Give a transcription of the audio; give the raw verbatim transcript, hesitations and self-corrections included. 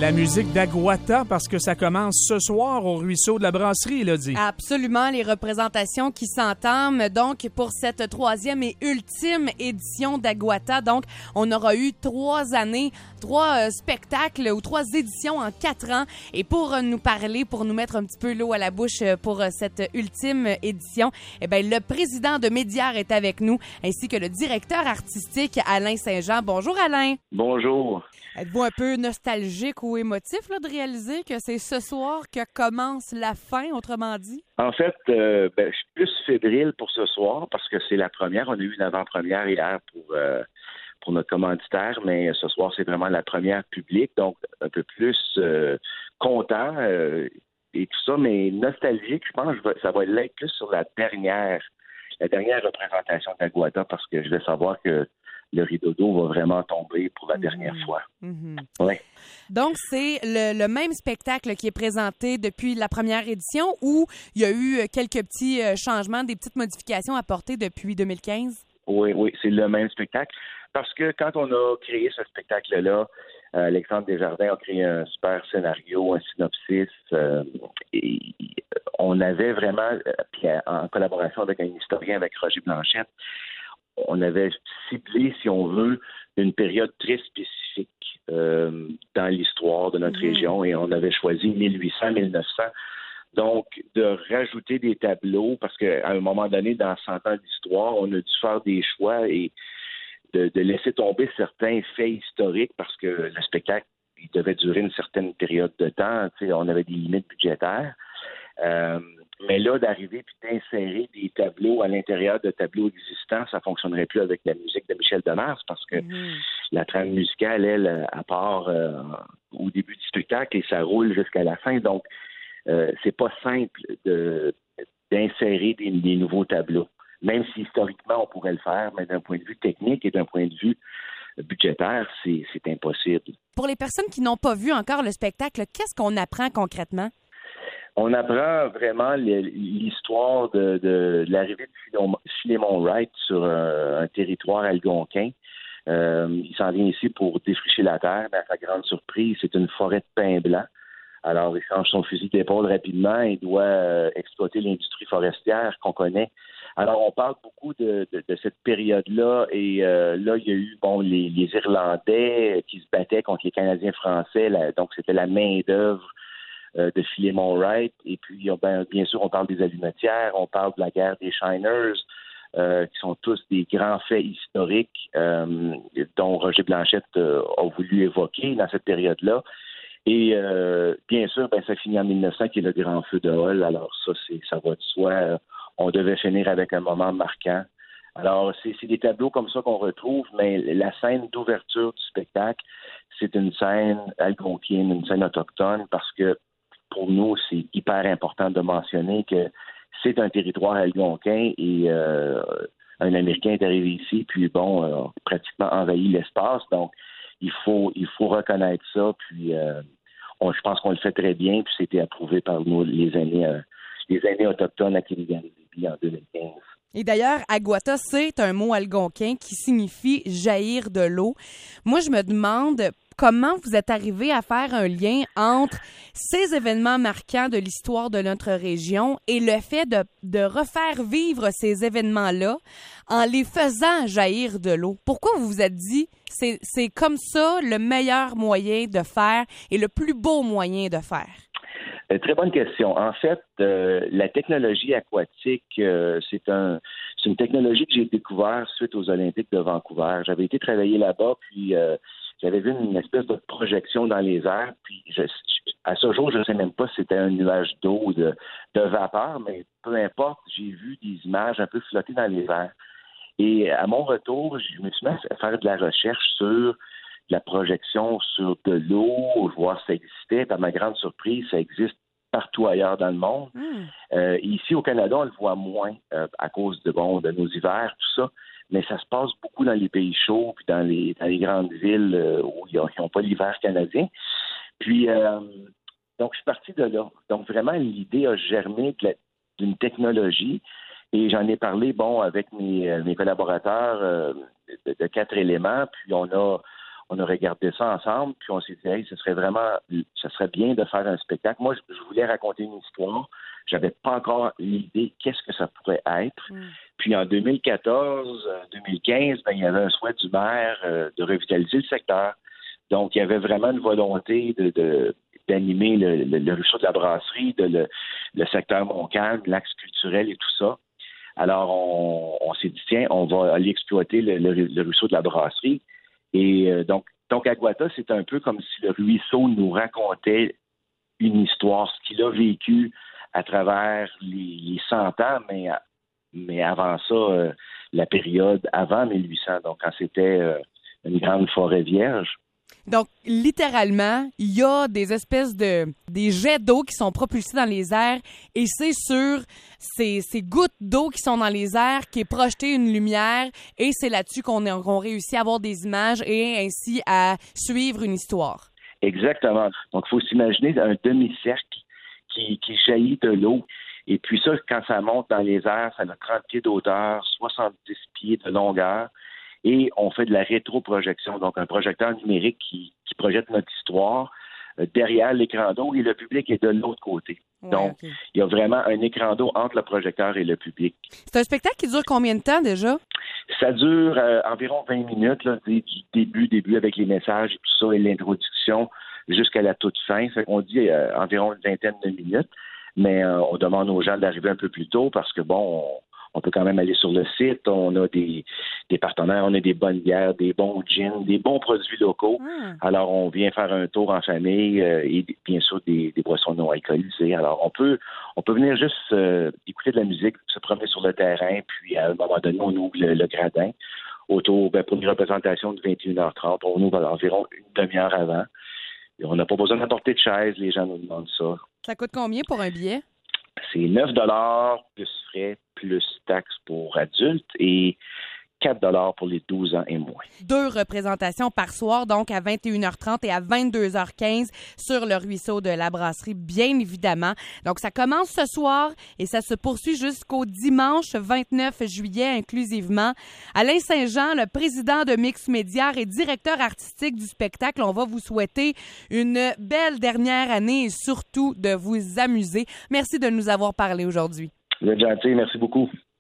la musique d'Aguata parce que ça commence ce soir au Ruisseau de la Brasserie, Élodie. Absolument, les représentations qui s'entament donc pour cette troisième et ultime édition d'Aguata. Donc, on aura eu trois années, trois euh, spectacles ou trois éditions en quatre ans. Et pour euh, nous parler, pour nous mettre un petit peu l'eau à la bouche euh, pour euh, cette ultime édition, eh bien, le président de Médiare est avec nous, ainsi que le directeur artistique Alain Saint-Jean. Bonjour Alain. Bonjour. Êtes-vous un peu nostalgique ou émotif là, de réaliser que c'est ce soir que commence la fin, autrement dit? En fait, euh, ben, je suis plus fébrile pour ce soir parce que c'est la première. On a eu une avant-première hier pour, euh, pour notre commanditaire, mais ce soir, c'est vraiment la première publique, donc un peu plus euh, content euh, et tout ça, mais nostalgique, je pense que ça va être plus sur la dernière, la dernière représentation d'Aguata parce que je vais savoir que le rideau d'eau va vraiment tomber pour la dernière mmh. fois. Mmh. Ouais. Donc, c'est le, le même spectacle qui est présenté depuis la première édition ou il y a eu quelques petits changements, des petites modifications apportées depuis deux mille quinze? Oui, oui, c'est le même spectacle. Parce que quand on a créé ce spectacle-là, euh, Alexandre Desjardins a créé un super scénario, un synopsis. Euh, et on avait vraiment, puis en collaboration avec un historien, avec Roger Blanchette, on avait ciblé, si on veut, une période très spécifique euh, dans l'histoire de notre mmh. région et on avait choisi mille huit cents à mille neuf cents. Donc, de rajouter des tableaux, parce qu'à un moment donné, dans cent ans d'histoire, on a dû faire des choix et de, de laisser tomber certains faits historiques parce que le spectacle, il devait durer une certaine période de temps. Tu sais, on avait des limites budgétaires. Euh, mais là, d'arriver puis d'insérer des tableaux à l'intérieur de tableaux existants, ça fonctionnerait plus avec la musique de Michel Demers parce que mmh. la trame musicale, elle, à part euh, au début du spectacle et ça roule jusqu'à la fin. Donc, euh, c'est pas simple de, d'insérer des, des nouveaux tableaux. Même si historiquement, on pourrait le faire, mais d'un point de vue technique et d'un point de vue budgétaire, c'est, c'est impossible. Pour les personnes qui n'ont pas vu encore le spectacle, qu'est-ce qu'on apprend concrètement? On apprend vraiment l'histoire de, de, de l'arrivée de Philémon Wright sur un, un territoire algonquin. Euh, il s'en vient ici pour défricher la terre, mais à sa grande surprise, c'est une forêt de pin blanc. Alors, il change son fusil d'épaule rapidement et doit euh, exploiter l'industrie forestière qu'on connaît. Alors, on parle beaucoup de, de, de cette période-là et euh, là, il y a eu bon les, les Irlandais qui se battaient contre les Canadiens français, là, donc c'était la main-d'œuvre de Philémon Wright. Et puis, ben, bien sûr, on parle des allumetières, on parle de la guerre des Shiners, euh, qui sont tous des grands faits historiques euh, dont Roger Blanchette euh, a voulu évoquer dans cette période-là. Et euh, bien sûr, ben, ça finit en mille neuf cents, qui est le grand feu de Hall. Alors ça, c'est, ça va de soi. On devait finir avec un moment marquant. Alors, c'est, c'est des tableaux comme ça qu'on retrouve, mais la scène d'ouverture du spectacle, c'est une scène algonquienne, une scène autochtone, parce que pour nous, c'est hyper important de mentionner que c'est un territoire algonquin et euh, un Américain est arrivé ici, puis bon, euh, pratiquement envahi l'espace. Donc, il faut il faut reconnaître ça. Puis, euh, on, je pense qu'on le fait très bien. Puis, c'était approuvé par nous, les aînés, euh, les aînés autochtones à Québec en deux mille quinze. Et d'ailleurs, Aguata, c'est un mot algonquin qui signifie jaillir de l'eau. Moi, je me demande comment vous êtes arrivé à faire un lien entre ces événements marquants de l'histoire de notre région et le fait de, de refaire vivre ces événements-là en les faisant jaillir de l'eau. Pourquoi vous vous êtes dit c'est c'est comme ça le meilleur moyen de faire et le plus beau moyen de faire? Euh, très bonne question. En fait, euh, la technologie aquatique, euh, c'est un, c'est une technologie que j'ai découverte suite aux Olympiques de Vancouver. J'avais été travailler là-bas, puis euh, j'avais vu une espèce de projection dans les airs, puis je, à ce jour, je ne sais même pas si c'était un nuage d'eau ou de, de vapeur, mais peu importe, j'ai vu des images un peu flotter dans les airs. Et à mon retour, je me suis mis à faire de la recherche sur la projection sur de l'eau, voir si ça existait. À ma grande surprise, ça existe partout ailleurs dans le monde. Mm. Euh, ici, au Canada, on le voit moins euh, à cause de, bon, de nos hivers, tout ça. Mais ça se passe beaucoup dans les pays chauds puis dans les, dans les grandes villes euh, où ils n'ont pas l'hiver canadien. Puis, euh, donc, je suis parti de là. Donc, vraiment, l'idée a germé de la, d'une technologie et j'en ai parlé, bon, avec mes, mes collaborateurs euh, de, de quatre éléments. Puis, on a on a regardé ça ensemble, puis on s'est dit, hey, ce serait vraiment, ce serait bien de faire un spectacle. Moi, je voulais raconter une histoire. J'avais pas encore l'idée qu'est-ce que ça pourrait être. Mm. Puis en deux mille quatorze, deux mille quinze, ben, il y avait un souhait du maire euh, de revitaliser le secteur. Donc, il y avait vraiment une volonté de, de d'animer le, le, le ruisseau de la Brasserie, de le, le secteur Montcalm, l'axe culturel et tout ça. Alors, on, on s'est dit, tiens, on va aller exploiter le, le, le ruisseau de la Brasserie. Et euh, donc, donc, Aguata, c'est un peu comme si le ruisseau nous racontait une histoire, ce qu'il a vécu à travers les, les cent ans, mais, mais avant ça, euh, la période avant mille huit cents, donc quand c'était euh, une grande forêt vierge. Donc, littéralement, il y a des espèces de des jets d'eau qui sont propulsés dans les airs et c'est sur ces, ces gouttes d'eau qui sont dans les airs qui est projetée une lumière et c'est là-dessus qu'on, a, qu'on réussit à avoir des images et ainsi à suivre une histoire. Exactement. Donc, il faut s'imaginer un demi-cercle qui, qui jaillit de l'eau. Et puis ça, quand ça monte dans les airs, ça a trente pieds d'auteur, soixante-dix pieds de longueur. Et on fait de la rétroprojection, donc un projecteur numérique qui, qui projette notre histoire euh, derrière l'écran d'eau et le public est de l'autre côté. Ouais, donc, okay. Il y a vraiment un écran d'eau entre le projecteur et le public. C'est un spectacle qui dure combien de temps déjà? Ça dure euh, environ vingt minutes, là, du début, début avec les messages et tout ça et l'introduction jusqu'à la toute fin. Fait qu'on dit euh, environ une vingtaine de minutes, mais euh, on demande aux gens d'arriver un peu plus tôt parce que, bon, on, on peut quand même aller sur le site, on a des, des partenaires, on a des bonnes bières, des bons gins, des bons produits locaux. Mmh. Alors, on vient faire un tour en famille euh, et bien sûr des, des boissons non alcoolisées. Alors, on peut on peut venir juste euh, écouter de la musique, se promener sur le terrain, puis à un moment donné, on ouvre le, le gradin autour, ben, pour une représentation de vingt et une heures trente, on ouvre environ une demi-heure avant. Et on n'a pas besoin d'apporter de chaise, les gens nous demandent ça. Ça coûte combien pour un billet? C'est neuf dollars plus frais, plus taxes pour adultes et quatre dollars pour les douze ans et moins. Deux représentations par soir, donc à vingt et une heures trente et à vingt-deux heures quinze sur le ruisseau de la Brasserie, bien évidemment. Donc, ça commence ce soir et ça se poursuit jusqu'au dimanche vingt-neuf juillet inclusivement. Alain Saint-Jean, le président de Mix Média et directeur artistique du spectacle, on va vous souhaiter une belle dernière année et surtout de vous amuser. Merci de nous avoir parlé aujourd'hui. Vous êtes gentil, merci beaucoup.